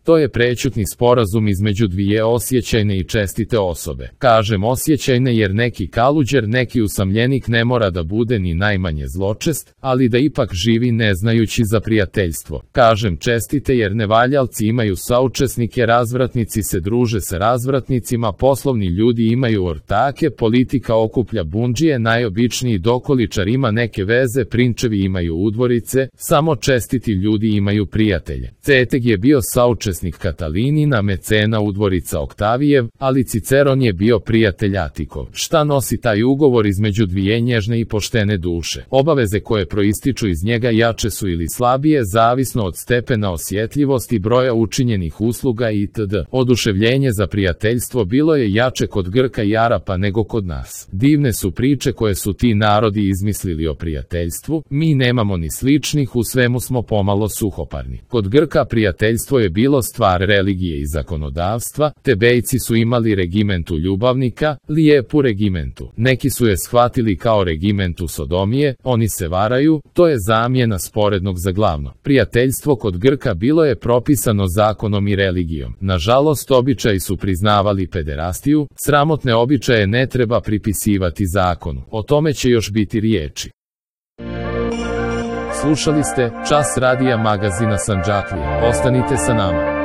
To je prećutni sporazum između dvije osjećajne i čestite osobe. Kažem osjećajne jer neki kaluđer, neki usamljenik ne mora da bude ni najmanje zločest, ali da ipak živi ne znajući za prijateljstvo. Kažem čestite jer nevaljalci imaju saučesnike, razvratnici se druže sa razvratnicima, poslovni ljudi imaju ortake, politika okuplja bundžije, najobičniji dokoličar ima neke veze, prinčevi imaju udvorice, samo čestiti ljudi imaju prijatelje. Ceteg je bio saučesnik Katalinina, mecena udvorica Oktavijev, ali Ciceron je bio prijatelj Atikov. Šta nosi taj ugovor između dvije nježne i poštene duše? Obaveze koje proističu iz njega jače su ili slabije, zavisno od stepena osjetljivosti, broja učinjenih usluga itd. Oduševljenje za prijateljstvo bilo je jače kod Grka i Arapa nego kod nas. Divne su priče koje su ti narodi izmislili o prijateljstvu, mi nemamo ni sličnih, u svemu smo pomalo suhoparni. Kod Grka prijateljstvo je bilo stvar religije i zakonodavstva, Tebejci su imali regimentu ljubavnika, lijepu regimentu. Neki su je shvatili kao regimentu sodomije, oni se varaju, to je zamjena sporednog za glavno. Prijateljstvo kod Grka bilo je propisano zakonom i religijom. Nažalost, običaji su priznavali pederastiju, sramotne običaje ne treba pripisivati zakonu. O tome će još biti riječi. Slušali ste Čas radija magazina Sandžaklija. Ostanite sa nama.